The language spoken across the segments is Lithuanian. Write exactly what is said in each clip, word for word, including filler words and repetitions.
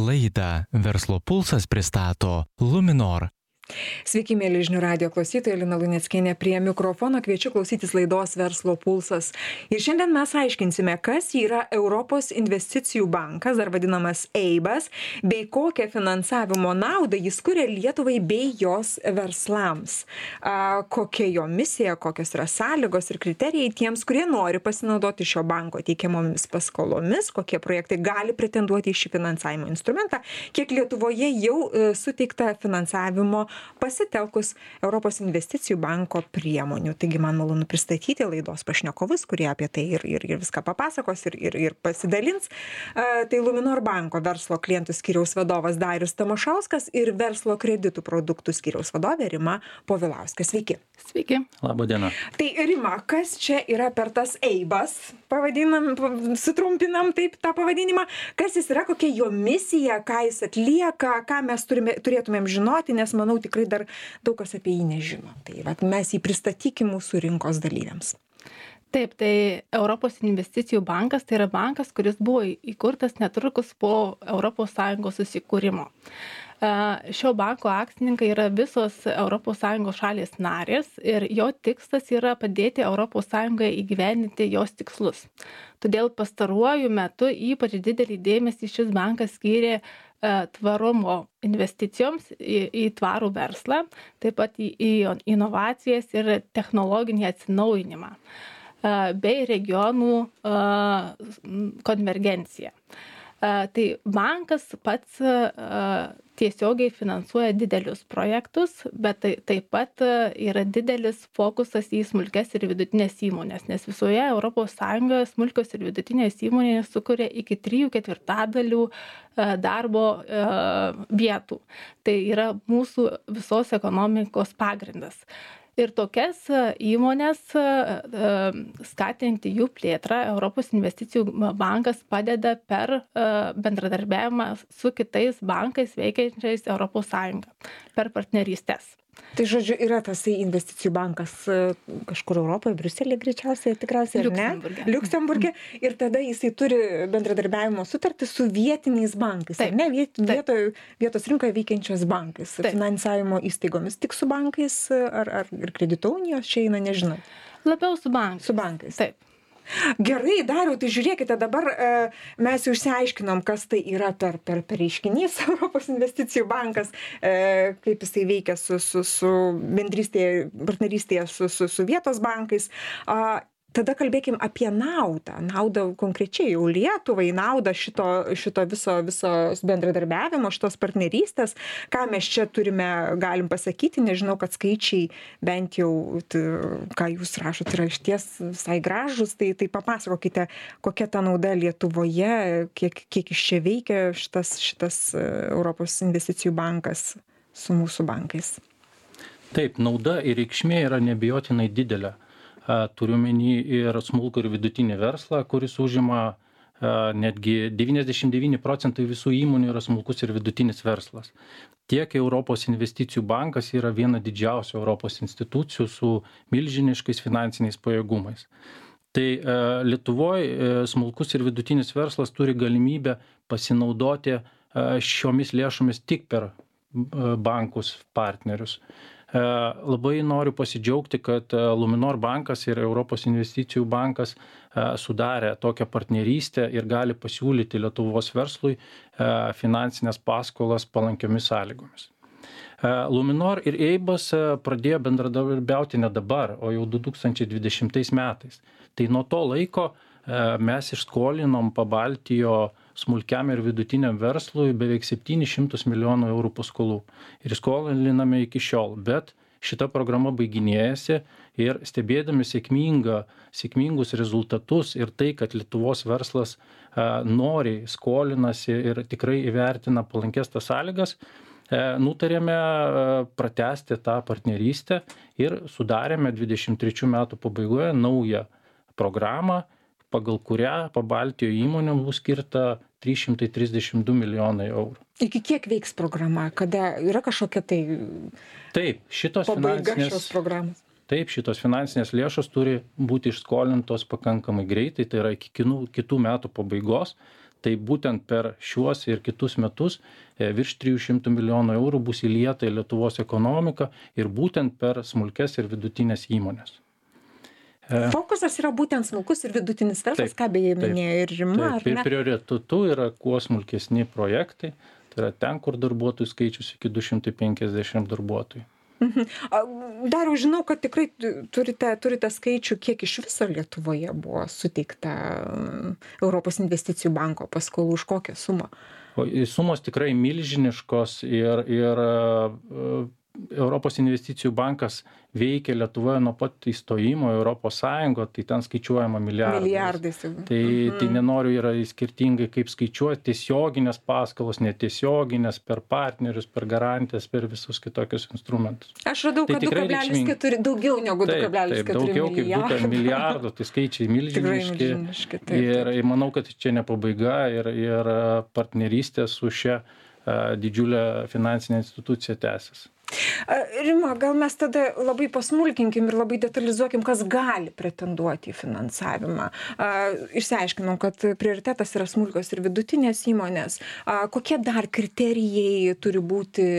Laidą Verslo pulsas pristato Luminor. Sveiki, mėly žinių radijo klausytojai, Lina Luneckienė prie mikrofono, kviečiu klausytis laidos Verslo pulsas. Ir šiandien mes aiškinsime, kas yra Europos investicijų bankas, dar vadinamas EIBas, bei kokią finansavimo naudą jis kuria Lietuvai bei jos verslams. A, kokia jo misija, kokios yra sąlygos ir kriterijai tiems, kurie nori pasinaudoti šio banko teikiamomis paskolomis, kokie projektai gali pretenduoti į šį finansavimo instrumentą, kiek Lietuvoje jau e, suteikta finansavimo pasitelkus Europos investicijų banko priemonių. Taigi man malonu pristatyti laidos pašnekovus, kurie apie tai ir, ir, ir viską papasakos ir, ir, ir pasidalins. Uh, tai Luminor banko verslo klientų skyriaus vadovas Darius Tamošauskas ir verslo kreditų produktų skyriaus vadovė Rima Povilauskas. Sveiki. Sveiki. Labą dieną. Tai Rima, kas čia yra per tas EIBas, pavadinam, sutrumpinam taip tą pavadinimą, kas jis yra, kokia jo misija, ką jis atlieka, ką mes turime, turėtumėm žinoti, nes manau tikrai dar daug kas apie jį nežino. Tai vat, mes jį pristatykime mūsų rinkos dalyviams. Taip, tai Europos investicijų bankas tai yra bankas, kuris buvo įkurtas netrukus po Europos Sąjungos susikūrimo. Šio banko akcininkai yra visos Europos Sąjungos šalys narės ir jo tikslas yra padėti Europos Sąjungai įgyvendinti jos tikslus. Todėl pastaruoju metu ypač didelį dėmesį šis bankas skyrė tvarumo investicijoms į, į tvarų verslą, taip pat į, į inovacijas ir technologinį atsinaujinimą bei regionų konvergenciją. Tai bankas pats tiesiogiai finansuoja didelius projektus, bet tai, taip pat yra didelis fokusas į smulkias ir vidutinės įmonės, nes visoje Europos Sąjungoje smulkios ir vidutinės įmonės sukuria iki trijų ketvirtadalių darbo vietų. Tai yra mūsų visos ekonomikos pagrindas. Ir tokias įmonės skatinti jų plėtrą Europos investicijų bankas padeda per bendradarbiavimą su kitais bankais veikiančiais Europos Sąjungą, per partnerystės. Tai žodžiu, yra tas investicijų bankas kažkur Europoje, Briuselėje greičiausiai, tikriausiai, ar ne? Liuksemburge. Liuksemburge. Ir tada jisai turi bendradarbiavimo sutartį su vietiniais bankais, Taip. ar ne? Viet, vieto, vietos rinkoje veikiančios bankais, Taip. finansavimo įstaigomis. Tik su bankais ar, ar ir kredito unijos čia eina, nežinau. Labiau su bankais. Su bankais. Taip. Gerai, Dariau, tai žiūrėkite, dabar e, mes jau išsiaiškinom, kas tai yra per, per, per reiškinys Europos investicijų bankas, e, kaip jisai veikia su, su, su bendrystėje, partnerystėje su, su, su vietos bankais. A, tada kalbėkim apie naudą. Naudą konkrečiai jau Lietuvai, naudą šito, šito viso, viso bendradarbiavimo, šitos partnerystės. Ką mes čia turime, galim pasakyti, nežinau, kad skaičiai bent jau, t, ką jūs rašot, yra išties visai gražus, tai, tai papasakokite, kokia ta nauda Lietuvoje, kiek, kiek iš čia veikia šitas, šitas Europos investicijų bankas su mūsų bankais. Taip, nauda ir reikšmė yra neabejotinai didelė. Turiu menį ir smulkų ir vidutinį verslą, kuris užima netgi devyniasdešimt devyni procentai visų įmonių yra smulkus ir vidutinis verslas. Tiek Europos investicijų bankas yra viena didžiausių Europos institucijų su milžiniškais finansiniais pajėgumais. Tai Lietuvoje smulkus ir vidutinis verslas turi galimybę pasinaudoti šiomis lėšomis tik per bankus partnerius. Labai noriu pasidžiaugti, kad Luminor bankas ir Europos investicijų bankas sudarė tokią partnerystę ir gali pasiūlyti Lietuvos verslui finansinės paskolas palankiomis sąlygomis. Luminor ir EIBas pradėjo bendradarbiauti ne dabar, o jau du tūkstančiai dvidešimtais metais. Tai nuo to laiko mes išskolinom Pabaltijo smulkiam ir vidutiniam verslui beveik septynis šimtus milijonų eurų paskolų. Ir skoliname iki šiol, bet šita programa baiginėjasi ir stebėdami sėkmingą, sėkmingus rezultatus ir tai, kad Lietuvos verslas a, noriai skolinasi ir tikrai įvertina palankės tas sąlygas, a, nutarėme a, pratęsti tą partnerystę ir sudarėme dvidešimt trečių metų pabaigoje naują programą, pagal kurią Pabaltijo įmonėm bus skirta trys šimtai trisdešimt du milijonai eurų. Iki kiek veiks programa? Kada yra kažkokia tai Taip, šitos pabaiga finansinės, šios programos? Taip, šitos finansinės lėšos turi būti išskolintos pakankamai greitai, tai yra iki kitų, kitų metų pabaigos. Tai būtent per šiuos ir kitus metus virš trijų šimtų milijonų eurų bus įlieta į Lietuvos ekonomiką ir būtent per smulkes ir vidutinės įmonės. Fokusas yra būtent smulkus ir vidutinis verslas, ką beje minėjo ir Rima, ar ne? Ir prioritetu yra kuo smulkesni projektai, tai yra ten, kur darbuotojų skaičius iki du šimtai penkiasdešimt darbuotojų. Dariau, žinau, kad tikrai turite, turite skaičių, kiek iš viso Lietuvoje buvo suteikta Europos investicijų banko paskolų, už kokią sumą? O sumos tikrai milžiniškos ir, ir Europos investicijų bankas veikia Lietuvoje nuo pat įstojimo į Europos Sąjungą, tai ten skaičiuojama milijardais. Milijardais. Tai, mhm. tai nenoriu yra skirtingai kaip skaičiuoti tiesioginės paskolos, netiesioginės per partnerius, per garantijas, per visus kitokius instrumentus. Aš radau, kad tai du kablelis keturi, daugiau negu du kablelis keturi daugiau kaip du milijardų, tai skaičiai milžiniški. milžiniški taip, taip. Ir manau, kad čia ne pabaiga ir, ir partnerystė su šia didžiulė finansinė institucija tęsis. Rima, gal mes tada labai pasmulkinkim ir labai detalizuokim, kas gali pretenduoti į finansavimą. Išsiaiškinom, kad prioritetas yra smulkios ir vidutinės įmonės. Kokie dar kriterijai turi būti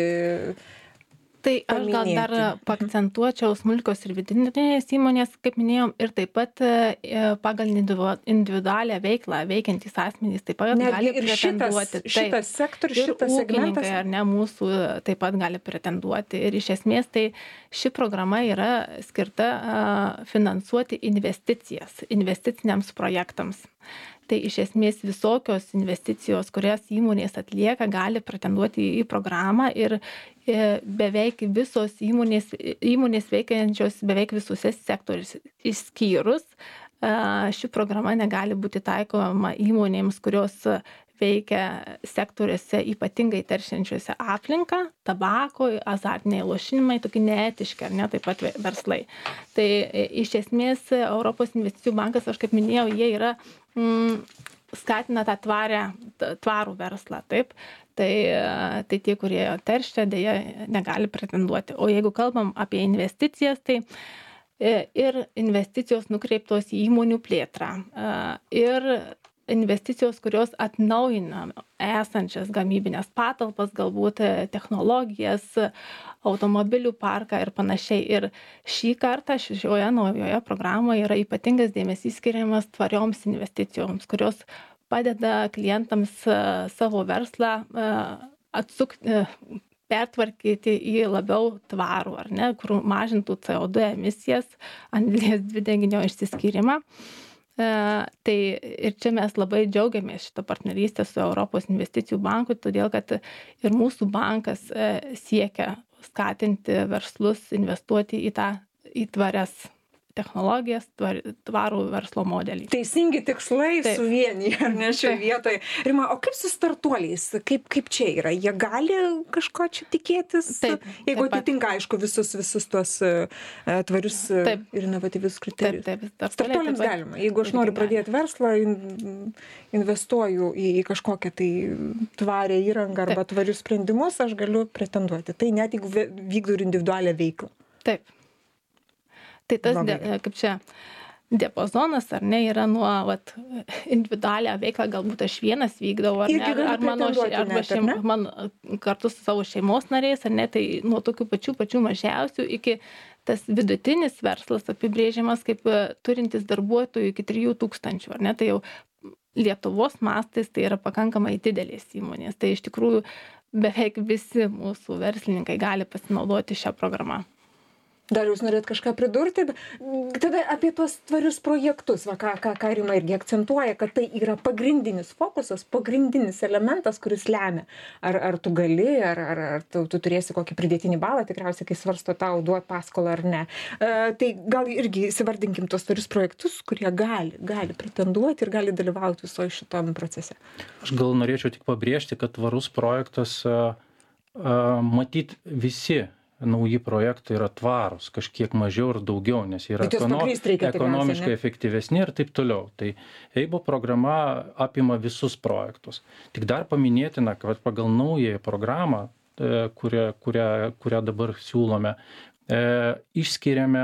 Tai aš gal dar paakcentuočiau smulkios ir vidutinės įmonės, kaip minėjom, ir taip pat pagal individualią veiklą veikiantys asmenys taip pat Net gali ir pretenduoti. Šitas, šitas sektorius, šitas segmentas. Ar ne, mūsų taip pat gali pretenduoti. Ir iš esmės tai ši programa yra skirta finansuoti investicijas, investiciniams projektams. Tai iš esmės visokios investicijos, kurias įmonės atlieka, gali pretenduoti į programą ir beveik visos įmonės, įmonės veikiančios beveik visose sektoriuose išskyrus. Ši programa negali būti taikoma įmonėms, kurios veikia sektoriuose ypatingai teršiančiuose aplinką, tabako, azartiniai lošimai, tokie neetiški, ar ne, taip pat verslai. Tai iš esmės Europos investicijų bankas, aš kaip minėjau, jie yra mm, skatina tą tvarę, tvarų verslą, taip. Tai, tai tie, kurie teršia, dėja negali pretenduoti. O jeigu kalbam apie investicijas, tai ir investicijos nukreiptos į įmonių plėtrą, ir investicijos, kurios atnaujina esančias gamybinės patalpas, galbūt technologijas, automobilių parką ir panašiai. Ir šį kartą šioje naujoje programoje yra ypatingas dėmesys skiriamas tvarioms investicijoms, kurios padeda klientams savo verslą atsukti, pertvarkyti į labiau tvarų, ar ne, kur mažintų C O du emisijas, anglies dvideginio išsiskyrimą. Tai ir čia mes labai džiaugiamės šitą partnerystę su Europos investicijų banku, todėl kad ir mūsų bankas siekia skatinti verslus investuoti į tą į tvarias technologijas, tvarų verslo modelį. Teisingi tikslai suvienija, ar ne, šioje vietoje. Rima, o kaip su startuoliais? Kaip, kaip čia yra? Jie gali kažko čia tikėtis? Taip, jeigu taip atitinka, aišku, visus, visus tuos uh, tvarius uh, ir inovatyvius kriterijus. Taip, taip. Startuoliams galima. Jeigu aš noriu pradėti verslą, in, investuoju į, į kažkokią tai tvarę įrangą arba taip. Tvarius sprendimus, aš galiu pretenduoti. Tai net jeigu vykdau individualią veiklą. Taip. Tai tas, de, kaip čia, diapazonas, ar ne, yra nuo vat, individualią veiklą, galbūt aš vienas vykdau, ar, ne, ar, ar mano, arba šeim, man kartu su savo šeimos nariais, ar ne, tai nuo tokių pačių pačių mažiausių iki tas vidutinis verslas apibrėžiamas kaip turintis darbuotojų iki trijų tūkstančių, ar ne, tai jau Lietuvos mastais tai yra pakankamai didelės įmonės. Tai iš tikrųjų beveik visi mūsų verslininkai gali pasinaudoti šią programą. Dar jūs norėt kažką pridurti? Tada apie tuos tvarius projektus, va, ką, ką, ką Rima irgi akcentuoja, kad tai yra pagrindinis fokusas, pagrindinis elementas, kuris lemia. Ar, ar tu gali, ar, ar, ar tu, tu turėsi kokį pridėtinį balą, tikriausiai, kai svarsto tau duot paskolą ar ne. E, tai gal irgi įsivardinkim tuos tvarius projektus, kurie gali, gali pretenduoti ir gali dalyvauti visoje šitam procese. Aš gal norėčiau tik pabrėžti, kad tvarus projektas a, a, matyt visi nauji projektai yra tvarūs, kažkiek mažiau ir daugiau, nes yra ekono, ekonomiškai efektyvesni ir taip toliau. Tai E I B O programa apima visus projektus. Tik dar paminėtina, kad pagal naująją programą, kurią, kurią, kurią dabar siūlome, e, išskiriame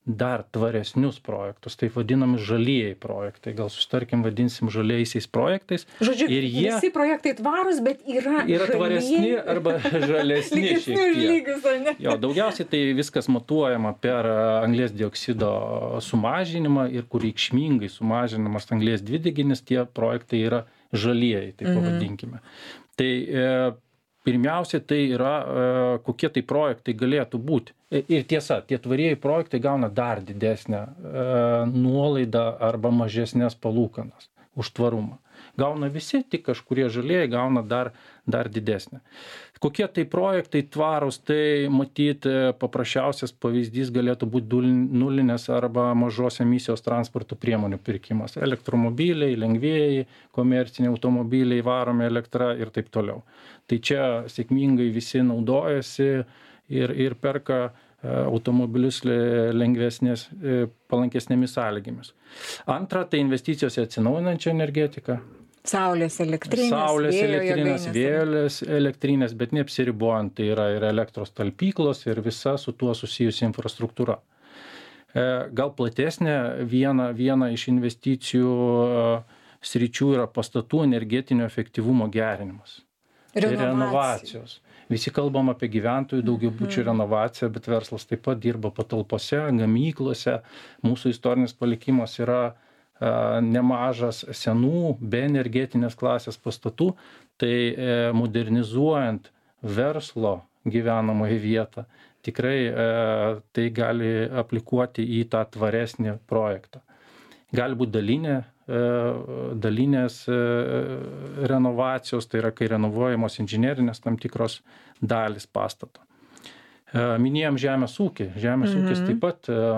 dar tvaresnius projektus, taip vadinami žalieji projektai, gal sustarkim vadinsim žaliaisiais projektais. Žodžiu, ir jie visi projektai tvarūs, bet yra, yra tvaresni arba žalesni šiek tiek. Lygius, ar ne? Jo, daugiausiai tai viskas matuojama per anglies dioksido sumažinimą ir kur reikšmingai sumažinamas anglies dvideginis, tie projektai yra žalieji, taip pavadinkime. Mhm. Tai e, pirmiausia, tai yra, e, kokie tai projektai galėtų būti. Ir tiesa, tie tvarieji projektai gauna dar didesnę e, nuolaidą arba mažesnės palūkanas už tvarumą. Gauna visi, tik kažkurie žalieji gauna dar, dar didesnę. Kokie tai projektai tvarūs, tai matyt paprasčiausias pavyzdys galėtų būti nulinės arba mažos emisijos transporto priemonių pirkimas. Elektromobiliai, lengvieji, komerciniai automobiliai, varomi elektra ir taip toliau. Tai čia sėkmingai visi naudojasi ir, ir perka automobilius lengvesnės, palankesnėmis sąlygomis. Antra, tai investicijos į atsinaujinančią energetiką. Saulės elektrinės, Saulės vėjo elektrinės, jėgainės. vėlės elektrinės, bet neapsiribojant, tai yra ir elektros talpyklos ir visa su tuo susijusi infrastruktūra. Gal platesnė viena, viena iš investicijų sričių yra pastatų energetinio efektyvumo gerinimas. Renovacijos. Renovacijos. Visi kalbam apie gyventojų daugiabučių mm. renovaciją, bet verslas taip pat dirba patalpose, gamyklose. Mūsų istorinis palikimas yra a, nemažas senų, be energetinės klasės pastatų. Tai e, modernizuojant verslo gyvenamąją vietą, tikrai e, tai gali aplikuoti į tą tvaresnį projektą. Gali būti dalinė, dalinės renovacijos, tai yra, kai renovuojamos inžinerinės tam tikros dalis pastato. Minėjom žemės ūkį. Žemės mhm. ūkis taip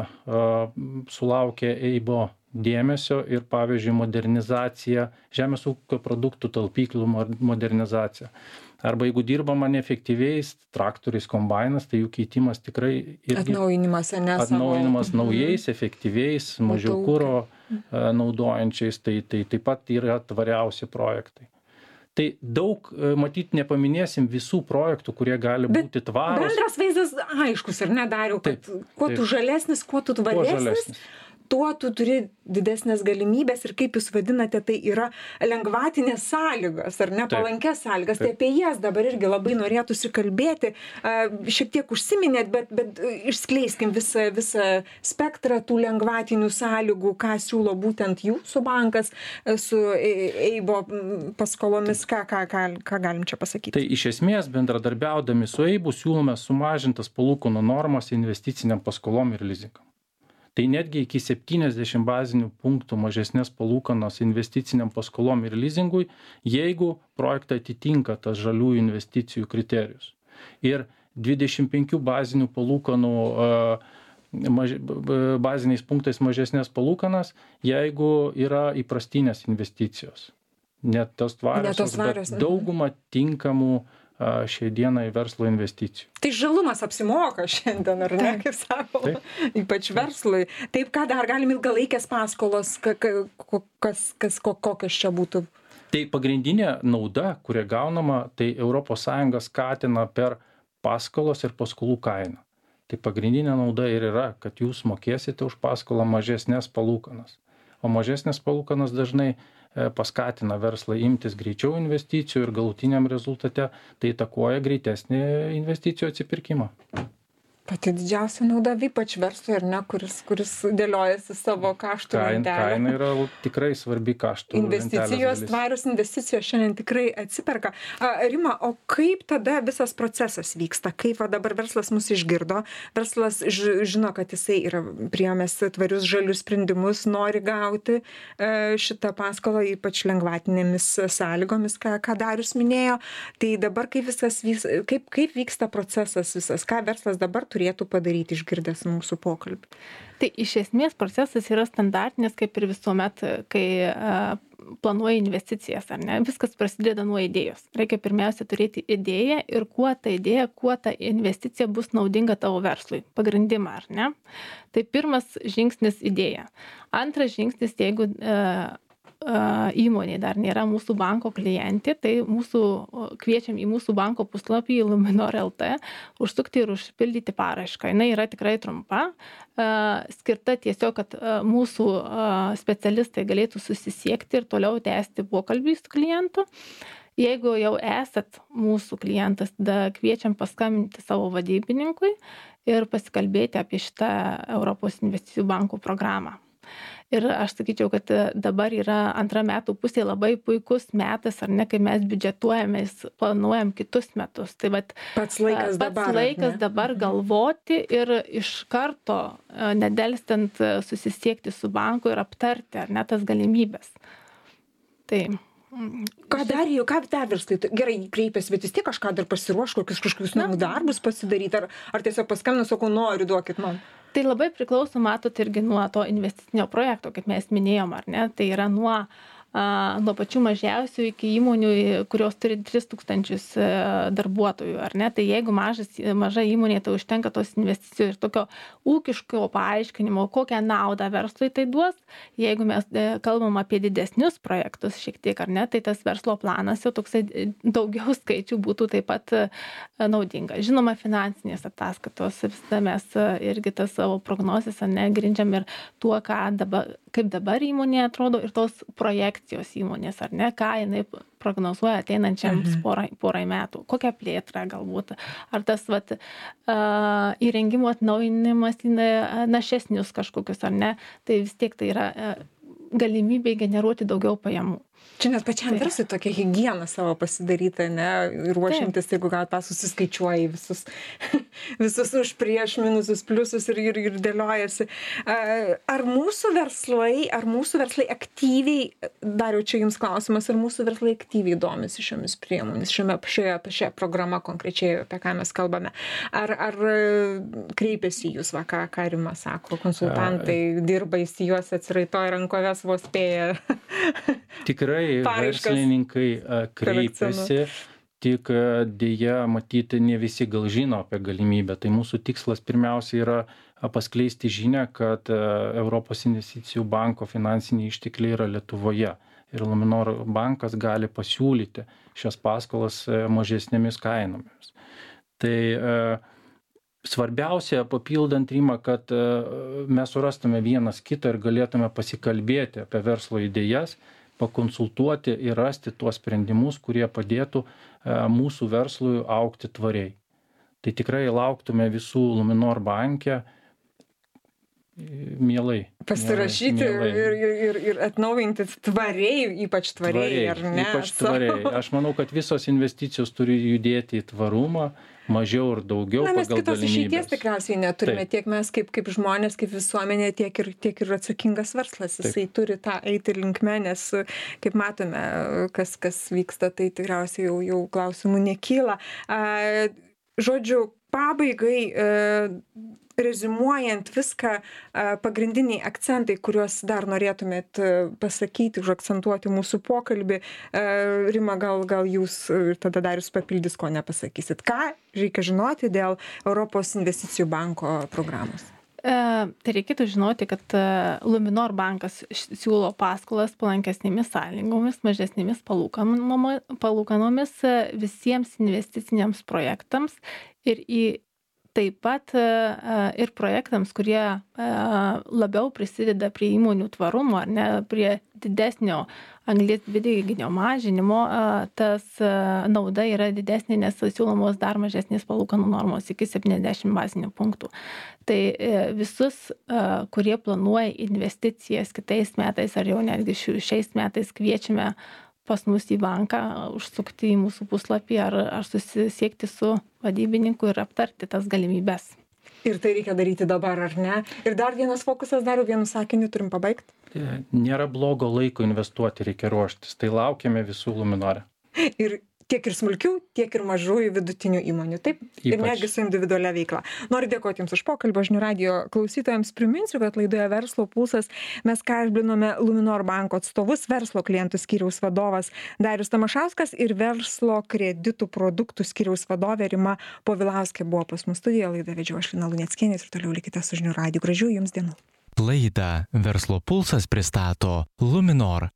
pat sulaukė E I B O dėmesio ir, pavyzdžiui, modernizacija, žemės ūkio produktų talpyklų modernizacija. Arba jeigu dirbama neefektyviais traktoriais, kombainas, tai jų keitimas tikrai irgi atnaujinimas, ne, atnaujinimas savo... naujais, efektyviais, mažiau kuro naudojančiais, tai, tai taip pat yra tvariausi projektai. Tai daug, matyt, nepaminėsim visų projektų, kurie gali Bet būti tvarūs. Bendras vaizdas aiškus, ar ne, Dariau, kad taip, kuo tu taip. žalesnis, kuo tu tvaresnis, tuo tu turi didesnės galimybės ir kaip jūs vadinate, tai yra lengvatinės sąlygos, ar ne, palankės sąlygas. Tai apie jas dabar irgi labai norėtųsi kalbėti. Šiek tiek užsiminėt, bet, bet išskleiskim visą, visą spektrą tų lengvatinių sąlygų, ką siūlo būtent jūsų bankas su E I B O paskolomis, ką, ką, ką, ką galim čia pasakyti. Tai iš esmės bendradarbiaudami su E I B O siūlome sumažintas palūkanų normas investiciniam paskolom ir lizingam. Tai netgi iki septyniasdešimt bazinių punktų mažesnės palūkanos investiciniam paskolom ir lizingui, jeigu projektai atitinka tas žaliųjų investicijų kriterijus. Ir dvidešimt penkių bazinių palūkanų maž, baziniais punktais mažesnės palūkanas, jeigu yra įprastinės investicijos. Net tos tvarios, bet dauguma tinkamų šiai dienai verslo investicijų. Tai žalumas apsimoka šiandien, ar ne, kaip sakoma, ypač verslui. Taip, ką dar galim ilgalaikės paskolos, kas, kas, kokios čia būtų? Tai pagrindinė nauda, kuria gaunama, tai Europos Sąjunga skatina per paskolos ir paskolų kainą. Tai pagrindinė nauda ir yra, kad jūs mokėsite už paskolą mažesnės palūkanas. O mažesnės palūkanas dažnai paskatina verslą imtis greičiau investicijų ir galutiniam rezultate tai įtakoja greitesnį investicijų atsipirkimą. Pati didžiausia nauda, ypač verslui, ar ne, kuris, kuris dėliojasi savo kaštų lentelę. Kaina yra tikrai svarbi kaštų investicijos, tvarios investicijos šiandien tikrai atsiperka. Rima, o kaip tada visas procesas vyksta? Kaip va, dabar verslas mus išgirdo? Verslas žino, kad jisai yra priėmęs tvarius žalius sprendimus, nori gauti šitą paskolą, ypač lengvatinėmis sąlygomis, ką, ką Darius minėjo. Tai dabar kaip, visas, kaip, kaip vyksta procesas visas? Ką verslas dabar turėtų padaryti, išgirdęs mūsų pokalbį? Tai iš esmės procesas yra standartinis, kaip ir visuomet, kai a, planuoja investicijas, ar ne? Viskas prasideda nuo idėjos. Reikia pirmiausia turėti idėją ir kuo ta idėja, kuo ta investicija bus naudinga tavo verslui. Pagrindimą, ar ne? Tai pirmas žingsnis idėja. Antras žingsnis, jeigu a, įmonė dar nėra mūsų banko klientė, tai mūsų, kviečiam į mūsų banko puslapį Luminor L T užsukti ir užpildyti paraišką. Jis yra tikrai trumpa, skirta tiesiog, kad mūsų specialistai galėtų susisiekti ir toliau tęsti pokalbį su klientu. Jeigu jau esat mūsų klientas, tada kviečiam paskambinti savo vadybininkui ir pasikalbėti apie šitą Europos investicijų bankų programą. Ir aš sakyčiau, kad dabar yra antra metų pusė labai puikus metas, ar ne, kai mes biudžetuojamės, planuojam kitus metus. Tai vat, pats laikas, pats dabar, laikas dabar galvoti ir iš karto nedelstant susisiekti su banku ir aptarti, ar ne, tas galimybės. Tai ką dar jau, ką dar verslai, gerai kreipiasi, bet vis tiek kažką dar pasiruoš, kokius kažkokius namų darbus pasidaryti, ar, ar tiesiog paskambinu, sakau, noriu, duokit man. Tai labai priklauso, matot, irgi nuo to investicinio projekto, kaip mes minėjom, ar ne, tai yra nuo, a, nuo pačių mažiausių iki įmonių, kurios turi tris tūkstančius darbuotojų, ar ne, tai jeigu mažas, maža įmonė, tai užtenka tos investicijos ir tokio ūkiško paaiškinimo, kokią naudą verslui tai duos. Jeigu mes kalbam apie didesnius projektus šiek tiek, ar ne, tai tas verslo planas jau toksai daugiau skaičių būtų taip pat naudinga. Žinoma, finansinės ataskaitos, visada mes irgi tas savo prognozes, ar ne, grindžiam ir tuo, ką dabar, kaip dabar įmonė atrodo ir tos projekcijos įmonės, ar ne, ką jinai prognozuoja ateinančiam mhm. porai, porai metų, kokią plėtrą galbūt, ar tas vat, uh, įrengimo atnaujinimas į našesnius kažkokius, ar ne, tai vis tiek tai yra uh, galimybė generuoti daugiau pajamų. Čia net pačiam tai. Verslui tokia higiena savo pasidaryta, ne, ruošiantis, jeigu gal tą susiskaičiuoji visus, visus už prieš minusus, pliusus ir, ir, ir dėliojasi. Ar mūsų verslai, ar mūsų verslai aktyviai, dar jau čia jums klausimas, ar mūsų verslai aktyviai domisi šiomis priemonėmis, šiame, šioje, šioje programa konkrečiai, apie ką mes kalbame. Ar, ar kreipiasi jūs, va, ką, ką Rima sako, konsultantai dirba įsijuos, atsiraitoja rankovės, vos spėja. Tikrai verslininkai kreipiasi, tik dėja matyti ne visi gal žino apie galimybę. Tai mūsų tikslas pirmiausia yra paskleisti žinią, kad Europos investicijų banko finansiniai ištekliai yra Lietuvoje. Ir Luminor bankas gali pasiūlyti šias paskolas mažesnėmis kainomis. Tai svarbiausia, papildant Rimą, kad mes surastume vienas kitą ir galėtume pasikalbėti apie verslo idėjas, pakonsultuoti ir rasti tuos sprendimus, kurie padėtų mūsų verslui augti tvariai. Tai tikrai lauktume visų Luminor banke mielai. Pasirašyti mielai. Ir, ir, ir atnaujinti tvariai, ypač tvariai, tvariai ar ne? Ypač tvariai. Aš manau, kad visos investicijos turi judėti į tvarumą, mažiau ir daugiau Na, pagal galimybės. Mes kitos išeities tikriausiai neturime, Taip. tiek mes kaip, kaip žmonės, kaip visuomenė, tiek ir, tiek ir atsakingas verslas. Jisai Taip. turi tą eiti linkme, nes kaip matome, kas, kas vyksta, tai tikriausiai jau, jau klausimų nekyla. A, žodžiu, pabaigai, a, rezimuojant viską, pagrindiniai akcentai, kuriuos dar norėtumėt pasakyti, užakcentuoti mūsų pokalbį. Rima, gal, gal jūs ir tada Darius papildys, ko nepasakysit. Ką reikia žinoti dėl Europos investicijų banko programos? Tai reikėtų žinoti, kad Luminor bankas siūlo paskolas palankesnėmis sąlygomis, mažesnėmis palūkanomis visiems investiciniams projektams ir į taip pat ir projektams, kurie labiau prisideda prie įmonių tvarumo, ar ne, prie didesnio anglies dvideginio mažinimo, tas nauda yra didesnė, nes siūlomos dar mažesnės palūkanų normos iki septyniasdešimt bazinių punktų. Tai visus, kurie planuoja investicijas kitais metais ar jau netgi šiais metais, kviečiame pas mus į banką, užsukti į mūsų puslapį ar, ar susisiekti su vadybininku ir aptarti tas galimybes. Ir tai reikia daryti dabar, ar ne? Ir dar vienas fokusas, dar vienu sakiniu turim pabaigti. Nėra blogo laiko investuoti, reikia ruoštis. Tai laukiame visų Luminore. Ir tiek ir smulkių, tiek ir mažųjų vidutinių įmonių, taip? Ypač. Ir netgi su individualia veikla. Noriu dėkoti Jums už pokalbį, žinių radijo klausytojams. Priminsiu, kad laidoje Verslo pulsas mes kalbinome Luminor banko atstovus, verslo klientų skyriaus vadovas Darius Tamašauskas ir verslo kreditų produktų skyriaus vadovė Rima Povilauskė buvo pas mus studijoje. Laidą vedžiau aš Lina Luneckienė ir toliau likite su žinių radiju. Gražių Jums dienų. Laidą Verslo pulsas pristato Luminor.